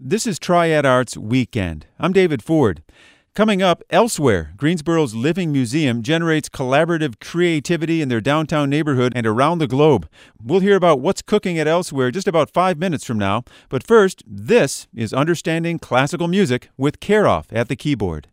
This is Triad Arts Weekend. I'm David Ford. Coming up, Elsewhere, Greensboro's Living Museum generates collaborative creativity in their downtown neighborhood and around the globe. We'll hear about what's cooking at Elsewhere just about 5 minutes from now. But first, this is Understanding Classical Music with Karoff at the keyboard.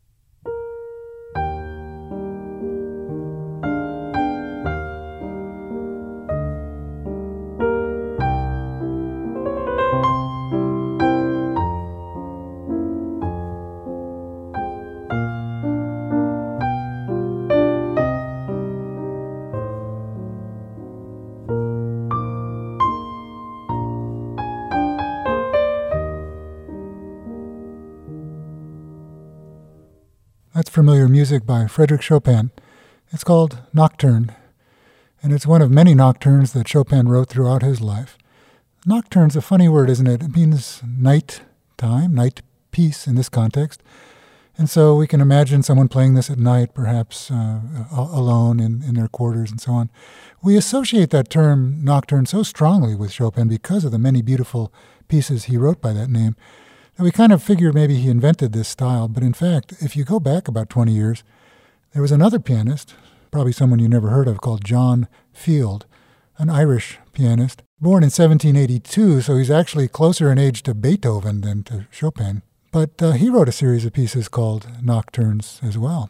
That's familiar music by Frédéric Chopin. It's called Nocturne, and it's one of many nocturnes that Chopin wrote throughout his life. Nocturne's a funny word, isn't it? It means night time, night piece in this context. And so we can imagine someone playing this at night, perhaps alone in their quarters and so on. We associate that term nocturne so strongly with Chopin because of the many beautiful pieces he wrote by that name. And we kind of figured maybe he invented this style, but in fact, if you go back about 20 years, there was another pianist, probably someone you never heard of, called John Field, an Irish pianist, born in 1782, so he's actually closer in age to Beethoven than to Chopin. But he wrote a series of pieces called Nocturnes as well.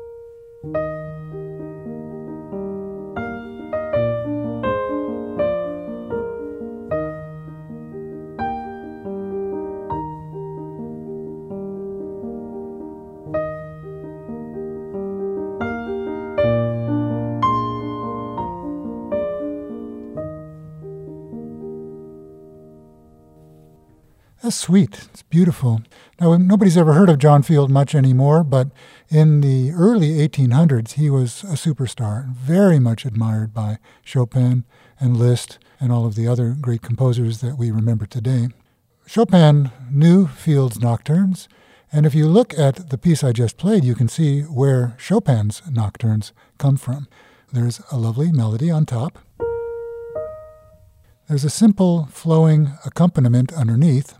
That's sweet. It's beautiful. Now, nobody's ever heard of John Field much anymore, but in the early 1800s, he was a superstar, very much admired by Chopin and Liszt and all of the other great composers that we remember today. Chopin knew Field's nocturnes, and if you look at the piece I just played, you can see where Chopin's nocturnes come from. There's a lovely melody on top. There's a simple flowing accompaniment underneath.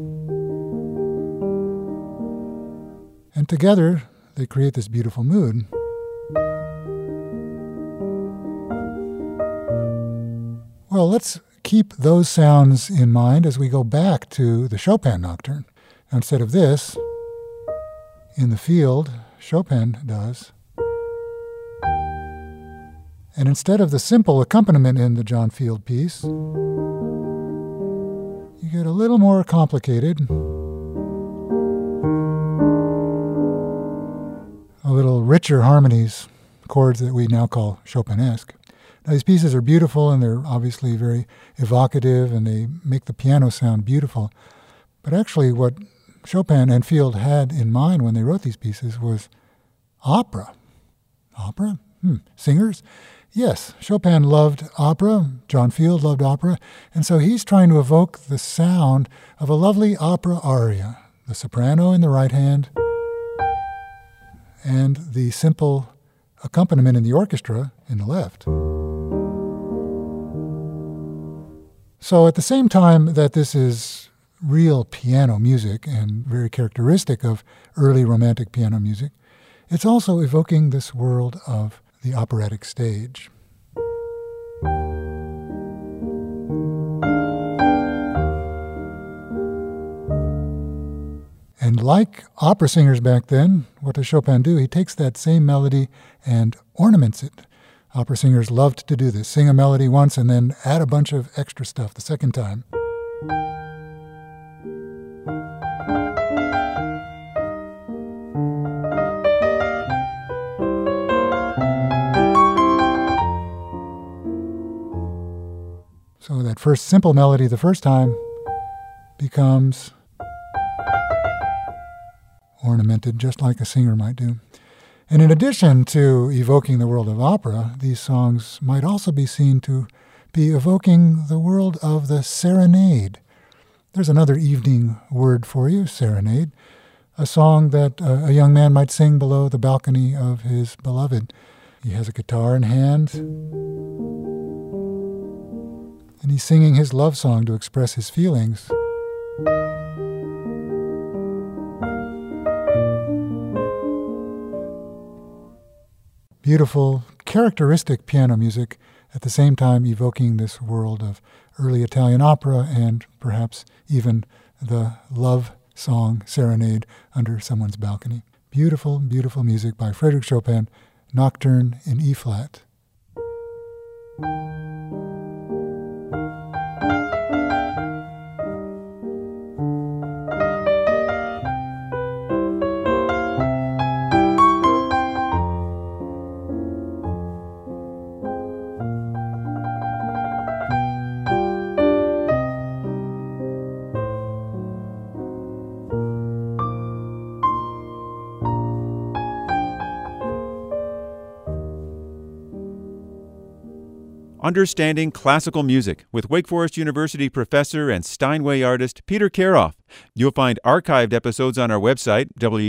And together, they create this beautiful mood. Well, let's keep those sounds in mind as we go back to the Chopin Nocturne. Now, instead of this, in the field, Chopin does. And instead of the simple accompaniment in the John Field piece, you get a little more complicated, a little richer harmonies, chords that we now call Chopinesque. Now, these pieces are beautiful, and they're obviously very evocative, and they make the piano sound beautiful. But actually, what Chopin and Field had in mind when they wrote these pieces was opera. Opera? Singers? Yes, Chopin loved opera, John Field loved opera, and so he's trying to evoke the sound of a lovely opera aria, the soprano in the right hand, and the simple accompaniment in the orchestra in the left. So at the same time that this is real piano music and very characteristic of early Romantic piano music, it's also evoking this world of the operatic stage. And like opera singers back then, what does Chopin do? He takes that same melody and ornaments it. Opera singers loved to do this, sing a melody once and then add a bunch of extra stuff the second time. So that first simple melody the first time becomes ornamented just like a singer might do. And in addition to evoking the world of opera, these songs might also be seen to be evoking the world of the serenade. There's another evening word for you, serenade, a song that a young man might sing below the balcony of his beloved. He has a guitar in hand, and he's singing his love song to express his feelings. beautiful, characteristic piano music, at the same time evoking this world of early Italian opera and perhaps even the love song serenade under someone's balcony. Beautiful, beautiful music by Frédéric Chopin, Nocturne in E-flat. Understanding Classical Music with Wake Forest University professor and Steinway artist Peter Karoff. You'll find archived episodes on our website,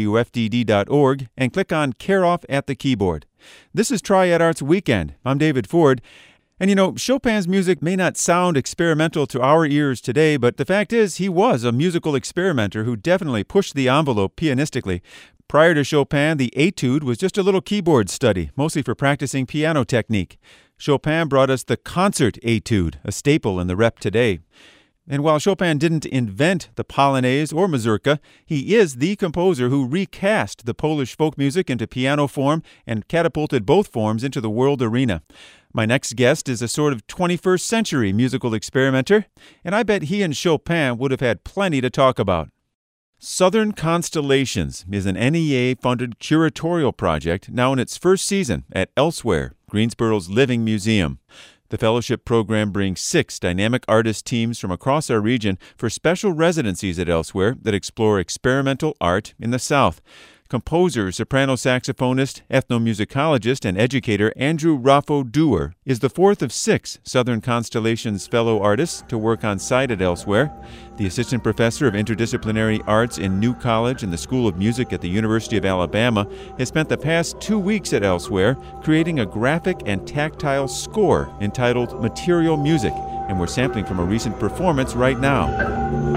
wufdd.org, and click on Karoff at the keyboard. This is Triad Arts Weekend. I'm David Ford. And you know, Chopin's music may not sound experimental to our ears today, but the fact is he was a musical experimenter who definitely pushed the envelope pianistically. Prior to Chopin, the Etude was just a little keyboard study, mostly for practicing piano technique. Chopin brought us the concert etude, a staple in the rep today. And while Chopin didn't invent the Polonaise or mazurka, he is the composer who recast the Polish folk music into piano form and catapulted both forms into the world arena. My next guest is a sort of 21st century musical experimenter, and I bet he and Chopin would have had plenty to talk about. Southern Constellations is an NEA-funded curatorial project now in its first season at Elsewhere, Greensboro's Living Museum. The fellowship program brings 6 dynamic artist teams from across our region for special residencies at Elsewhere that explore experimental art in the South. Composer, soprano saxophonist, ethnomusicologist, and educator Andrew Raffo Duer is the 4th of 6 Southern Constellations fellow artists to work on site at Elsewhere. The assistant professor of interdisciplinary arts in New College and the School of Music at the University of Alabama has spent the past 2 weeks at Elsewhere creating a graphic and tactile score entitled Material Music, and we're sampling from a recent performance right now.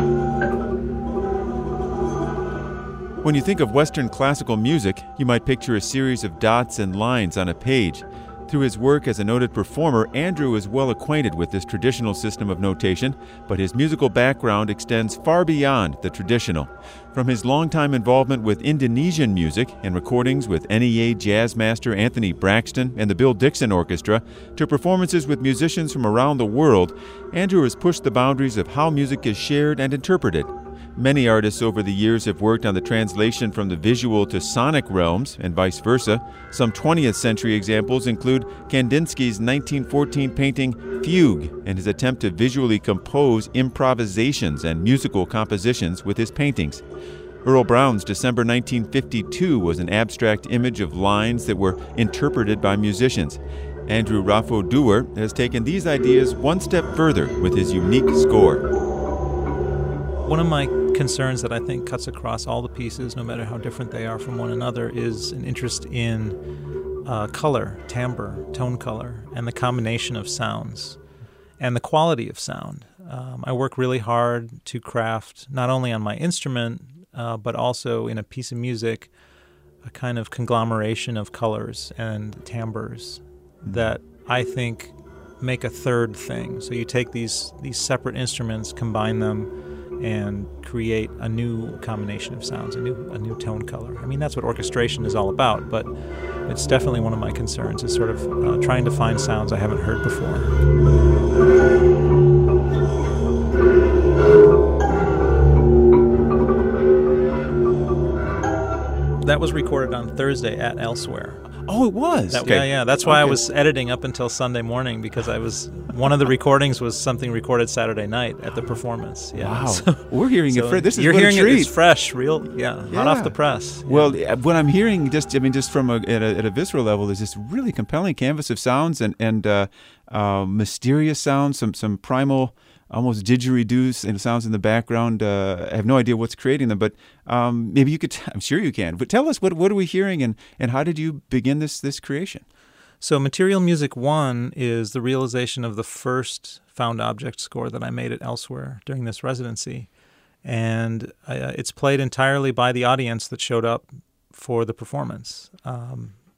When you think of Western classical music, you might picture a series of dots and lines on a page. Through his work as a noted performer, Andrew is well acquainted with this traditional system of notation, but his musical background extends far beyond the traditional. From his longtime involvement with Indonesian music and recordings with NEA jazz master Anthony Braxton and the Bill Dixon Orchestra, to performances with musicians from around the world, Andrew has pushed the boundaries of how music is shared and interpreted. Many artists over the years have worked on the translation from the visual to sonic realms and vice versa. Some 20th century examples include Kandinsky's 1914 painting Fugue and his attempt to visually compose improvisations and musical compositions with his paintings. Earl Brown's December 1952 was an abstract image of lines that were interpreted by musicians. Andrew Raffo Duer has taken these ideas one step further with his unique score. One of my concerns that I think cuts across all the pieces, no matter how different they are from one another, is an interest in color, timbre, tone color, and the combination of sounds and the quality of sound. I work really hard to craft, not only on my instrument, but also in a piece of music, a kind of conglomeration of colors and timbres that I think make a third thing. So you take these separate instruments, combine them, and create a new combination of sounds, a new tone color. I mean, that's what orchestration is all about, but it's definitely one of my concerns, is sort of trying to find sounds I haven't heard before. That was recorded on Thursday at Elsewhere. Oh, it was? Okay. Yeah. That's why I was editing up until Sunday morning, because one of the recordings was something recorded Saturday night at the performance. Yeah. Wow. So, we're hearing it. This is you're hearing a treat. It's fresh, real, hot off the press. Yeah. Well, what I'm hearing, just from at a visceral level, is this really compelling canvas of sounds and mysterious sounds, some primal, almost didgeridoo sounds in the background. I have no idea what's creating them, but maybe you could. I'm sure you can. But tell us, what are we hearing, and how did you begin this creation? So Material Music 1 is the realization of the first found object score that I made at Elsewhere during this residency. And it's played entirely by the audience that showed up for the performance.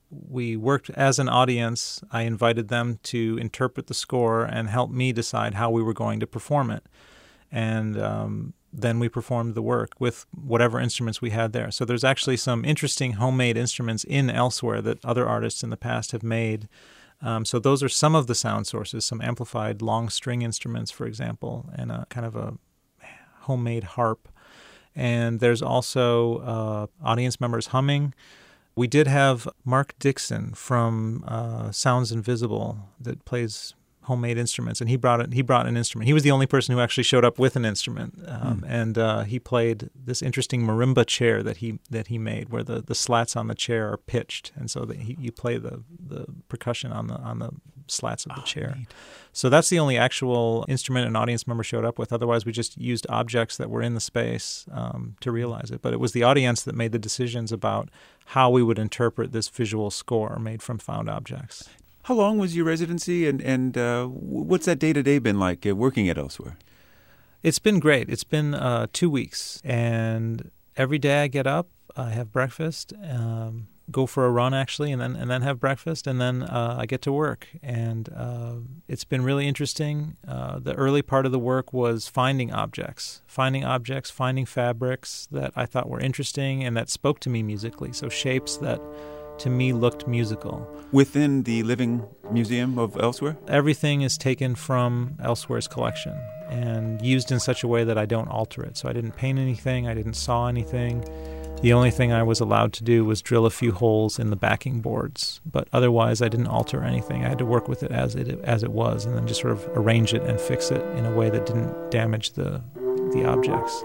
we worked as an audience. I invited them to interpret the score and help me decide how we were going to perform it. And then we performed the work with whatever instruments we had there. So there's actually some interesting homemade instruments in Elsewhere that other artists in the past have made. So those are some of the sound sources, some amplified long string instruments, for example, and a kind of a homemade harp. And there's also audience members humming. We did have Mark Dixon from Sounds Invisible that plays homemade instruments, and he brought an instrument. He was the only person who actually showed up with an instrument, and he played this interesting marimba chair that he made, where the slats on the chair are pitched, and so you play the percussion on the slats of the chair. Neat. So that's the only actual instrument an audience member showed up with. Otherwise, we just used objects that were in the space to realize it. But it was the audience that made the decisions about how we would interpret this visual score made from found objects. How long was your residency, and what's that day-to-day been like working at Elsewhere? It's been great. It's been 2 weeks, and every day I get up, I have breakfast, go for a run actually, and then have breakfast, and then I get to work. And it's been really interesting. The early part of the work was finding objects, finding fabrics that I thought were interesting and that spoke to me musically. So shapes that to me looked musical. Within the Living Museum of Elsewhere? Everything is taken from Elsewhere's collection and used in such a way that I don't alter it. So I didn't paint anything, I didn't saw anything. The only thing I was allowed to do was drill a few holes in the backing boards, but otherwise I didn't alter anything. I had to work with it as it was, and then just sort of arrange it and fix it in a way that didn't damage the objects.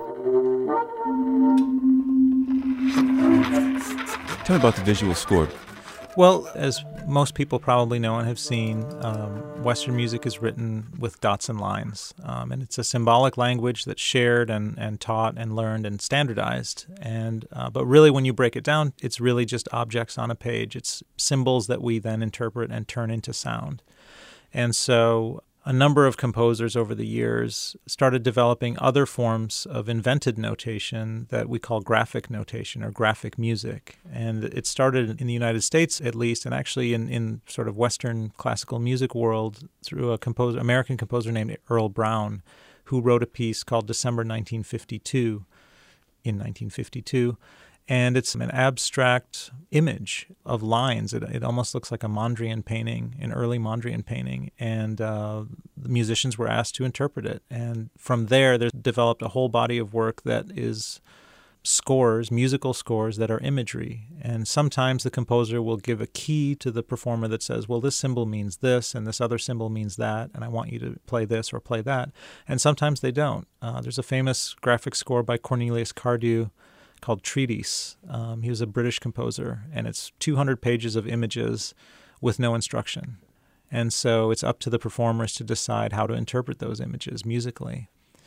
Tell me about the visual score. Well, as most people probably know and have seen, Western music is written with dots and lines, and it's a symbolic language that's shared and taught and learned and standardized. And but really, when you break it down, it's really just objects on a page. It's symbols that we then interpret and turn into sound. And so a number of composers over the years started developing other forms of invented notation that we call graphic notation or graphic music. And it started in the United States, at least, and actually in sort of Western classical music world through American composer named Earl Brown, who wrote a piece called December 1952 in 1952. And it's an abstract image of lines. It almost looks like a Mondrian painting, an early Mondrian painting. And the musicians were asked to interpret it. And from there, there's developed a whole body of work that is scores, musical scores that are imagery. And sometimes the composer will give a key to the performer that says, well, this symbol means this, and this other symbol means that, and I want you to play this or play that. And sometimes they don't. There's a famous graphic score by Cornelius Cardew called Treatise. He was a British composer, and it's 200 pages of images with no instruction. And so it's up to the performers to decide how to interpret those images musically.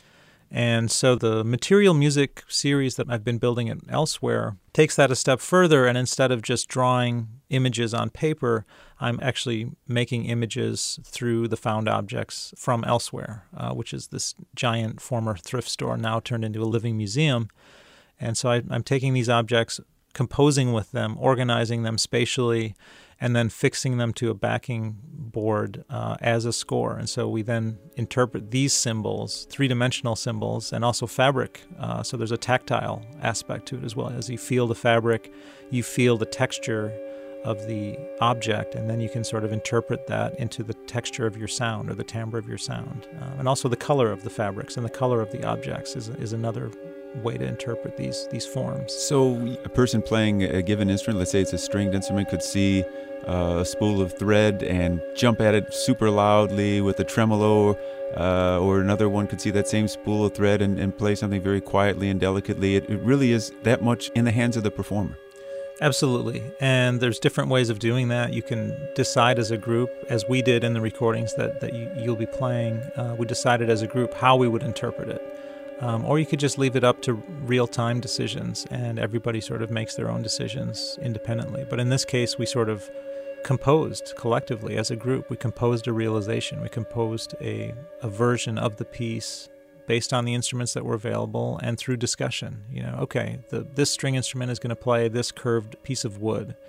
And so the material music series that I've been building at Elsewhere takes that a step further, and instead of just drawing images on paper, I'm actually making images through the found objects from Elsewhere, which is this giant former thrift store now turned into a living museum. And so I'm taking these objects, composing with them, organizing them spatially, and then fixing them to a backing board as a score. And so we then interpret these symbols, three-dimensional symbols, and also fabric. So there's a tactile aspect to it as well. As you feel the fabric, you feel the texture of the object, and then you can sort of interpret that into the texture of your sound or the timbre of your sound. And also the color of the fabrics and the color of the objects is another way to interpret these forms. So a person playing a given instrument, let's say it's a stringed instrument, could see a spool of thread and jump at it super loudly with a tremolo, or another one could see that same spool of thread and play something very quietly and delicately. It really is that much in the hands of the performer. Absolutely. And there's different ways of doing that. You can decide as a group, as we did in the recordings that you'll be playing, we decided as a group how we would interpret it. Or you could just leave it up to real-time decisions, and everybody sort of makes their own decisions independently. But in this case, we sort of composed collectively as a group. We composed a realization. We composed a version of the piece based on the instruments that were available and through discussion. Okay, this string instrument is going to play this curved piece of wood.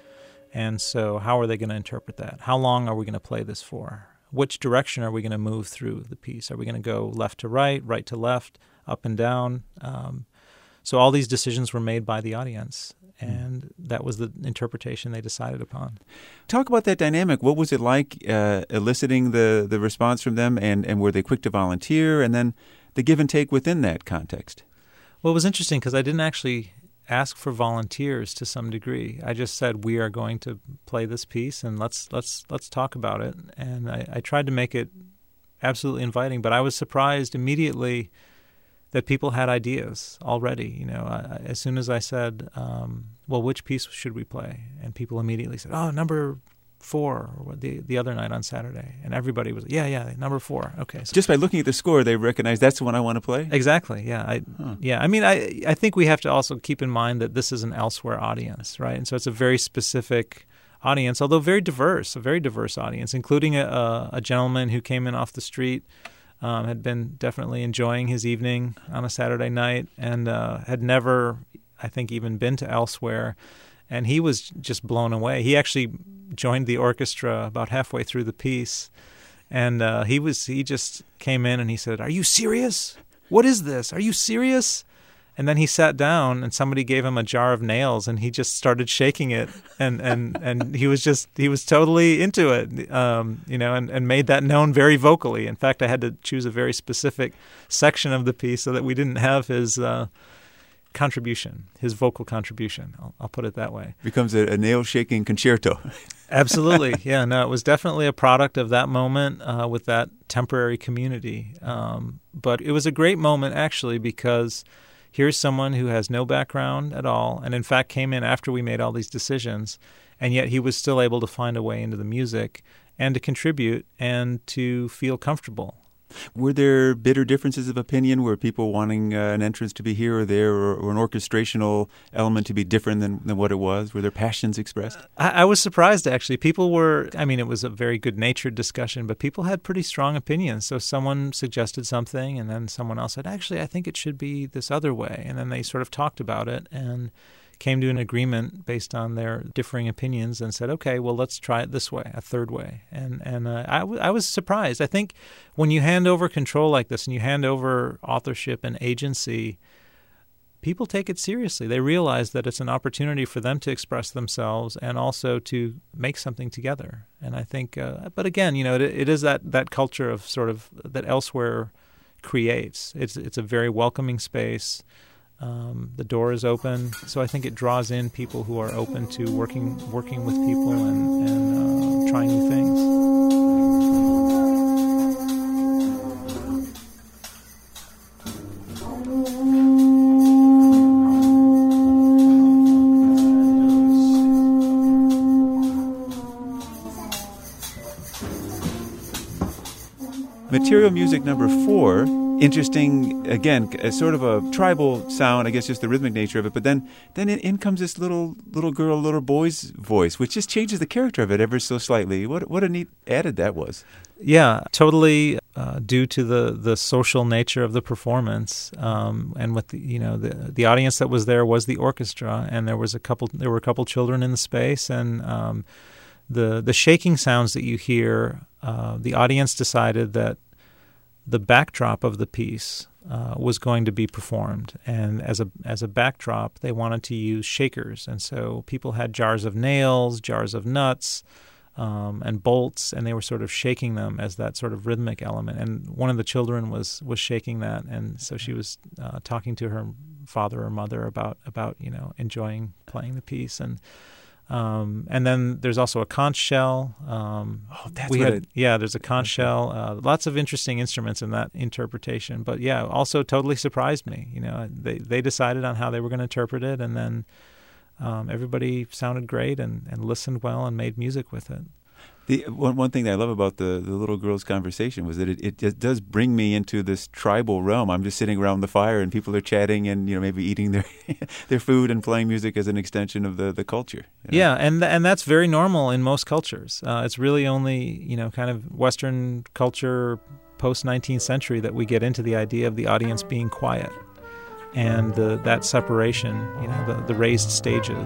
And so how are they going to interpret that? How long are we going to play this for? Which direction are we going to move through the piece? Are we going to go left to right to left, up and down? So all these decisions were made by the audience, and that was the interpretation they decided upon. Talk about that dynamic. What was it like eliciting the response from them, and were they quick to volunteer, and then the give and take within that context? Well, it was interesting because I didn't actually ask for volunteers to some degree. I just said, we are going to play this piece, and let's talk about it. And I tried to make it absolutely inviting, but I was surprised immediately that people had ideas already. As soon as I said, well, which piece should we play? And people immediately said, oh, number 4, or the other night on Saturday. And everybody was, yeah, number 4. Okay. So just by looking at the score, they recognize that's the one I want to play? Exactly, yeah. I think we have to also keep in mind that this is an Elsewhere audience, right? And so it's a very specific audience, although very diverse, a very diverse audience, including a gentleman who came in off the street, had been definitely enjoying his evening on a Saturday night, and had never, I think, even been to Elsewhere. And he was just blown away. He actually joined the orchestra about halfway through the piece, and he just came in and he said, "Are you serious? What is this? Are you serious?" And then he sat down, and somebody gave him a jar of nails, and he just started shaking it, and he was totally into it, and made that known very vocally. In fact, I had to choose a very specific section of the piece so that we didn't have his vocal contribution. I'll put it that way. Becomes a nail-shaking concerto. Absolutely. Yeah, no, it was definitely a product of that moment with that temporary community. But it was a great moment, actually, because here's someone who has no background at all, and in fact came in after we made all these decisions, and yet he was still able to find a way into the music and to contribute and to feel comfortable. Were there bitter differences of opinion? Were people wanting an entrance to be here or there, or an orchestrational element to be different than what it was? Were there passions expressed? I was surprised, actually. People were, it was a very good-natured discussion, but people had pretty strong opinions. So someone suggested something, and then someone else said, actually, I think it should be this other way. And then they sort of talked about it and came to an agreement based on their differing opinions and said, okay, well, let's try it this way, a third way. And I was surprised. I think when you hand over control like this and you hand over authorship and agency, people take it seriously. They realize that it's an opportunity for them to express themselves and also to make something together. And I think, but again, it is that culture of sort of that Elsewhere creates. It's a very welcoming space. The door is open, so I think it draws in people who are open to working with people and trying new things. Material music number 4. Interesting, again, sort of a tribal sound, I guess just the rhythmic nature of it, but then in comes this little girl, little boy's voice, which just changes the character of it ever so slightly. What a neat added that was. Yeah, totally due to the social nature of the performance, and with the audience that was there was the orchestra, and there were a couple children in the space, and the shaking sounds that you hear, the audience decided that the backdrop of the piece was going to be performed, and as a backdrop, they wanted to use shakers, and so people had jars of nails, jars of nuts, and bolts, and they were sort of shaking them as that sort of rhythmic element. And one of the children was shaking that, and so she was talking to her father or mother about enjoying playing the piece. And then there's also a conch shell. There's a conch shell. Lots of interesting instruments in that interpretation. But yeah, also totally surprised me. They decided on how they were going to interpret it, and then everybody sounded great and listened well and made music with it. The one thing that I love about the little girl's conversation was that it does bring me into this tribal realm. I'm just sitting around the fire and people are chatting and maybe eating their food and playing music as an extension of the culture. Yeah, and that's very normal in most cultures. It's really only kind of Western culture post 19th century that we get into the idea of the audience being quiet and that separation, the raised stages.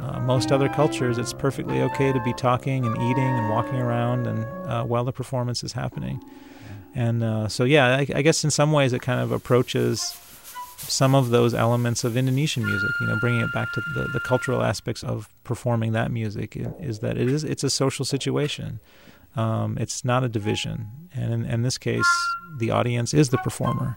most other cultures, it's perfectly okay to be talking and eating and walking around and while the performance is happening. And I guess in some ways it kind of approaches some of those elements of Indonesian music, bringing it back to the cultural aspects of performing that music, is that it's a social situation. It's not a division. And in this case, the audience is the performer.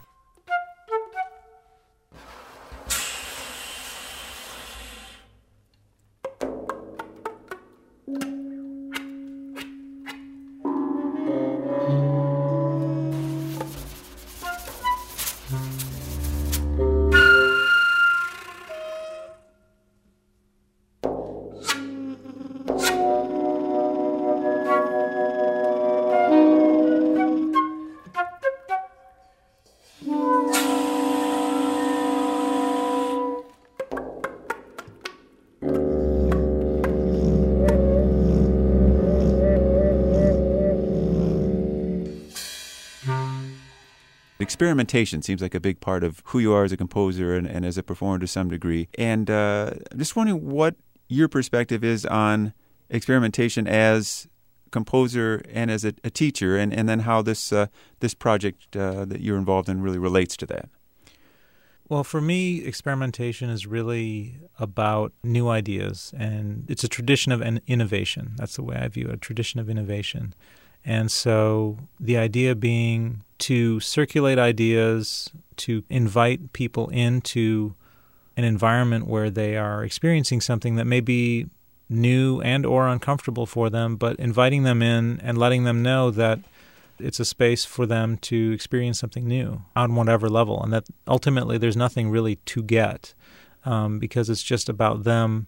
Experimentation seems like a big part of who you are as a composer and as a performer to some degree. And I'm just wondering what your perspective is on experimentation as composer and as a teacher, and then how this project that you're involved in really relates to that. Well, for me, experimentation is really about new ideas, and it's a tradition of innovation. That's the way I view it, a tradition of innovation. And so the idea being to circulate ideas, to invite people into an environment where they are experiencing something that may be new and or uncomfortable for them, but inviting them in and letting them know that it's a space for them to experience something new on whatever level, and that ultimately there's nothing really to get because it's just about them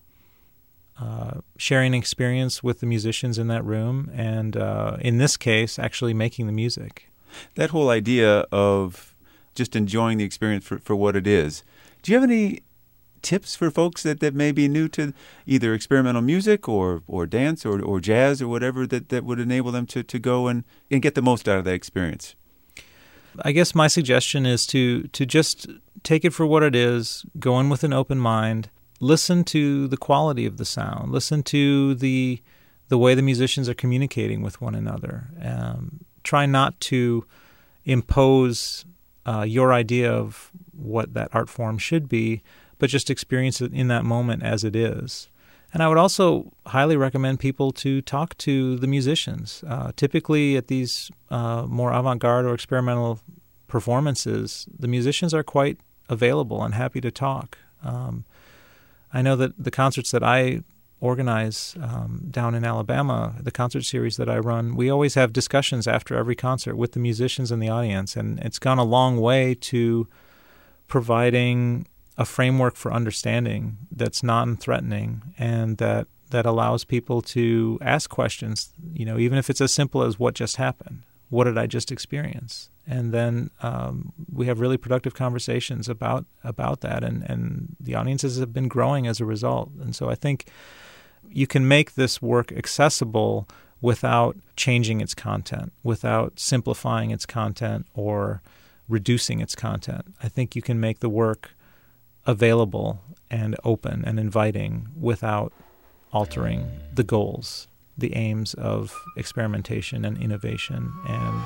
sharing experience with the musicians in that room, and in this case, actually making the music. That whole idea of just enjoying the experience for what it is. Do you have any tips for folks that may be new to either experimental music or dance or jazz or whatever that would enable them to go and get the most out of that experience? I guess my suggestion is to just take it for what it is, go in with an open mind, listen to the quality of the sound, listen to the way the musicians are communicating with one another. Try not to impose your idea of what that art form should be, but just experience it in that moment as it is. And I would also highly recommend people to talk to the musicians. Typically at these more avant-garde or experimental performances, the musicians are quite available and happy to talk. I know that the concerts that I organize down in Alabama, the concert series that I run, we always have discussions after every concert with the musicians and the audience, and it's gone a long way to providing a framework for understanding that's non-threatening and that allows people to ask questions, even if it's as simple as what just happened, what did I just experience? And then we have really productive conversations about that, and the audiences have been growing as a result. And so I think you can make this work accessible without changing its content, without simplifying its content or reducing its content. I think you can make the work available and open and inviting without altering the goals, the aims of experimentation and innovation and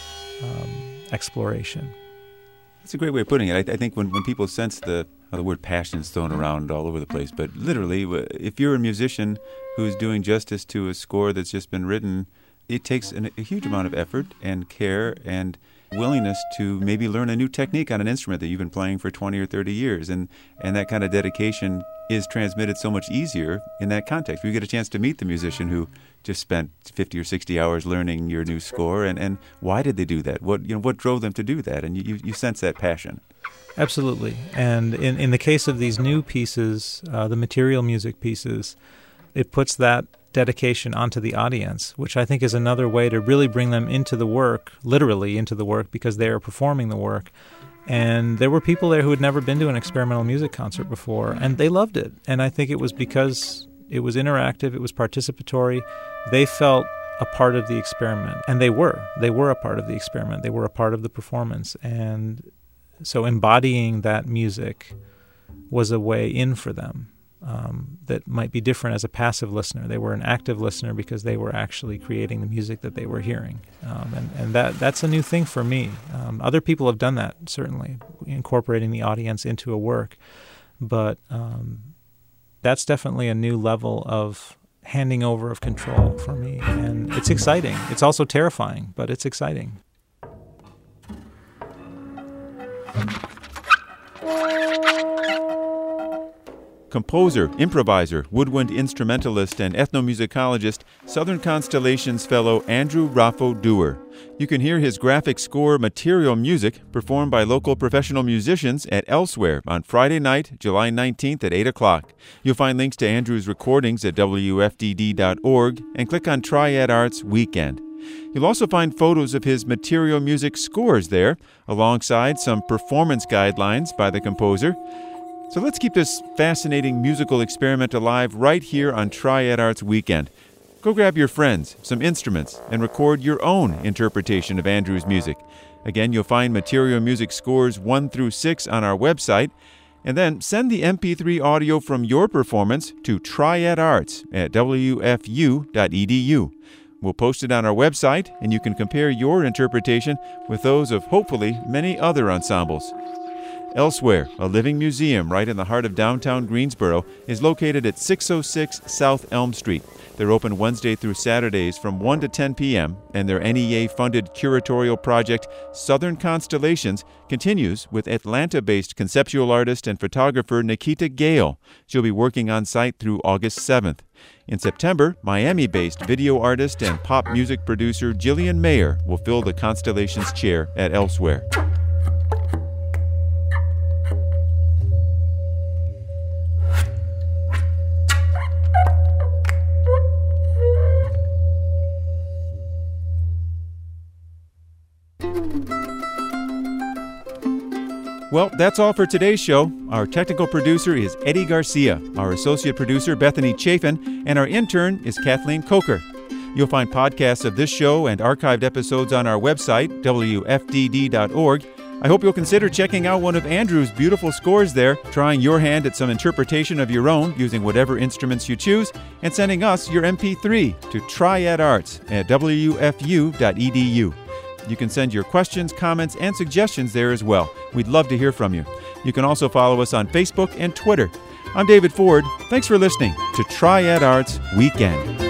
exploration. That's a great way of putting it. I think when people sense the word passion is thrown around all over the place, but literally, if you're a musician who's doing justice to a score that's just been written, it takes a huge amount of effort and care and willingness to maybe learn a new technique on an instrument that you've been playing for 20 or 30 years. And that kind of dedication is transmitted so much easier in that context. You get a chance to meet the musician who just spent 50 or 60 hours learning your new score, and why did they do that? What drove them to do that? And you sense that passion. Absolutely. And in the case of these new pieces, the material music pieces, it puts that dedication onto the audience, which I think is another way to really bring them into the work, literally into the work, because they are performing the work. And there were people there who had never been to an experimental music concert before, and they loved it. And I think it was because it was interactive, it was participatory. They felt a part of the experiment, and they were a part of the experiment. They were a part of the performance. And so embodying that music was a way in for them. that might be different as a passive listener. They were an active listener because they were actually creating the music that they were hearing. And that's a new thing for me. Other people have done that, certainly, incorporating the audience into a work. But that's definitely a new level of handing over of control for me. And it's exciting. It's also terrifying, but it's exciting. Composer, improviser, woodwind instrumentalist, and ethnomusicologist, Southern Constellations fellow Andrew Raffo Dewar. You can hear his graphic score Material Music performed by local professional musicians at Elsewhere on Friday night, July 19th at 8 o'clock. You'll find links to Andrew's recordings at WFDD.org and click on Triad Arts Weekend. You'll also find photos of his Material Music scores there, alongside some performance guidelines by the composer. So let's keep this fascinating musical experiment alive right here on Triad Arts Weekend. Go grab your friends, some instruments, and record your own interpretation of Andrew's music. Again, you'll find Material Music scores 1 through 6 on our website, and then send the MP3 audio from your performance to triadarts@wfu.edu. We'll post it on our website, and you can compare your interpretation with those of hopefully many other ensembles. Elsewhere, a living museum right in the heart of downtown Greensboro, is located at 606 South Elm Street. They're open Wednesday through Saturdays from 1 to 10 p.m., and their NEA-funded curatorial project, Southern Constellations, continues with Atlanta-based conceptual artist and photographer Nikita Gale. She'll be working on site through August 7th. In September, Miami-based video artist and pop music producer Jillian Mayer will fill the Constellations chair at Elsewhere. Well, that's all for today's show. Our technical producer is Eddie Garcia, our associate producer Bethany Chafin, and our intern is Kathleen Coker. You'll find podcasts of this show and archived episodes on our website, WFDD.org. I hope you'll consider checking out one of Andrew's beautiful scores there, trying your hand at some interpretation of your own using whatever instruments you choose, and sending us your MP3 to triadarts@wfu.edu. You can send your questions, comments, and suggestions there as well. We'd love to hear from you. You can also follow us on Facebook and Twitter. I'm David Ford. Thanks for listening to Triad Arts Weekend.